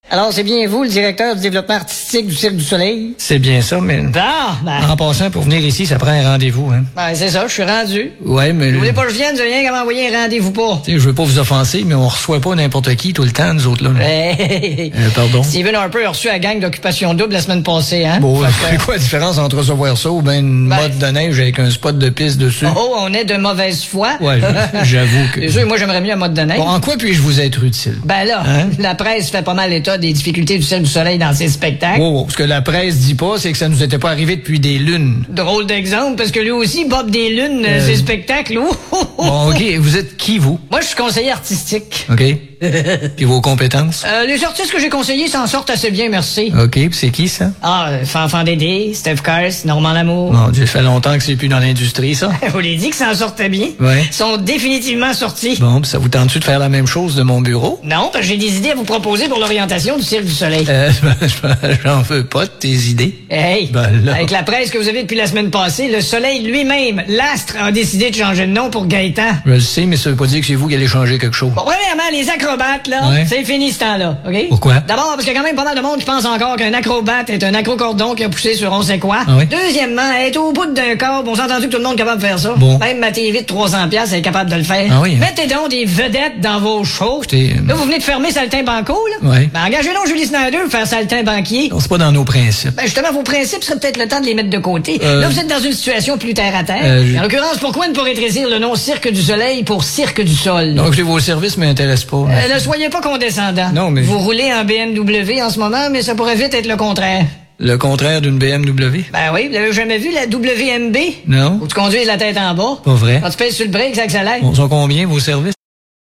Alors, c'est bien vous, le directeur du développement artistique du Cirque du Soleil? C'est bien ça, mais... En passant, pour venir ici, ça prend un rendez-vous, hein. Ben, c'est ça, je suis rendu. Ouais, mais... Vous voulez pas que je vienne, vous avez rien qu'à m'envoyer un rendez-vous pas. Tu sais, je veux pas vous offenser, mais on reçoit pas n'importe qui tout le temps, nous autres, là. Pardon? Steven Harper a reçu la gang d'Occupation Double la semaine passée, hein? Bon, c'est quoi la différence entre recevoir ça ou bien une mode de neige avec un spot de piste dessus? Oh, on est de mauvaise foi. Ouais, j'avoue que... C'est sûr, moi, j'aimerais mieux un mode de neige. Bon, en quoi puis-je vous être utile? Ben là, la presse fait pas mal état des difficultés du Cirque du Soleil dans ses spectacles. Ce que la presse dit pas, c'est que ça nous était pas arrivé depuis des lunes. Drôle d'exemple, parce que lui aussi, Bob des lunes, ses spectacles. Bon, OK, vous êtes qui, vous? Moi, je suis conseiller artistique. OK. Puis vos compétences? Les artistes que j'ai conseillés s'en sortent assez bien, merci. OK, puis c'est qui, ça? Fanfan Dédé, Steph Kars, Normand Lamour. Mon Dieu, ça fait longtemps que c'est plus dans l'industrie, ça. Vous l'avez dit que ça en sortait bien? Ouais. Ils sont définitivement sortis. Bon, puis ça vous tente-tu de faire la même chose de mon bureau? Non, parce que j'ai des idées à vous proposer pour l'orientation du Cirque du Soleil. J'en veux pas de tes idées. Hey, avec la presse que vous avez depuis la semaine passée, le Soleil lui-même, l'astre, a décidé de changer de nom pour Gaëtan. Je le sais, mais ça veut pas dire que c'est vous qui allez changer quelque chose. Bon, premièrement, les acrobates, là, c'est fini ce temps-là, OK? Pourquoi? D'abord, parce qu'il y a quand même pas mal de monde qui pense encore qu'un acrobate est un acrocordon qui a poussé sur on sait quoi. Deuxièmement, être au bout d'un corps, on s'est entendu que tout le monde est capable de faire ça. Bon. Même ma TV de 300$ est capable de le faire. Mettez donc des vedettes dans vos shows. Là, vous venez de fermer Saltimbanco, là? Ouais. Ben, engagez donc Julie Snyder pour faire Saltimbanquier. Non, c'est pas dans nos principes. Ben, justement, vos principes seraient peut-être le temps de les mettre de côté. Là, vous êtes dans une situation plus terre à terre. En l'occurrence, pourquoi ne pas rétrécir le nom Cirque du Soleil pour Cirque du Sol? Donc, vos services m'intéressent pas. Ne soyez pas condescendant. Non, mais... Vous roulez en BMW en ce moment, mais ça pourrait vite être le contraire. Le contraire d'une BMW? Ben oui, vous avez jamais vu la WMB? Non. Où tu conduis la tête en bas? Pas vrai. Quand tu pèses sur le break, ça accélère. Bon, sont combien vos services?